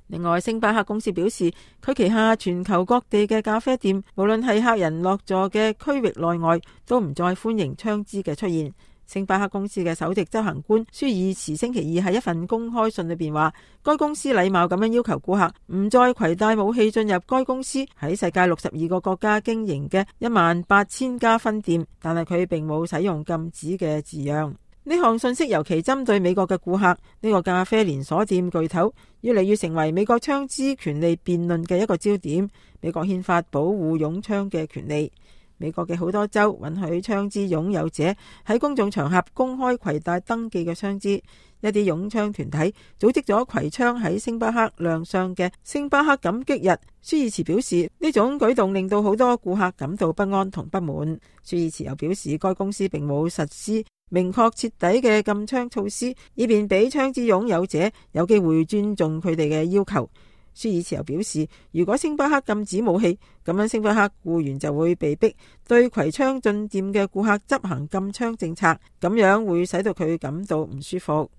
另外，星巴克公司表示，佢旗下全球各地嘅咖啡店，無論係客人落座嘅區域內外，都唔再歡迎槍支嘅出現。星巴克公司嘅首席執行官舒爾茨星期二喺一份公開信裏邊話，該公司禮貌咁樣要求顧客唔再攜帶武器進入該公司喺世界62個國家經營嘅18000家分店，但係佢並冇使用禁止嘅字樣。呢項信息尤其針對美國嘅顧客。呢個咖啡連鎖店巨頭越嚟越成為美國槍支權利辯論嘅一個焦點。美國憲法保護擁槍嘅權利，美國嘅好多州允許槍支擁有者喺公眾場合公開攜帶登記嘅槍支。一啲擁槍團體組織咗攜槍喺星巴克亮相嘅星巴克感激日。舒爾茨表示，呢種舉動令到好多顧客感到不安同不滿。舒爾茨又表示，該公司並冇實施明確徹底嘅禁槍措施，以便俾槍支擁有者有機會尊重佢哋嘅要求。舒爾茨又表示，如果星巴克禁止武器，咁樣星巴克僱員就會被逼對攜槍進店嘅顧客執行禁槍政策，咁樣會使到佢感到唔舒服。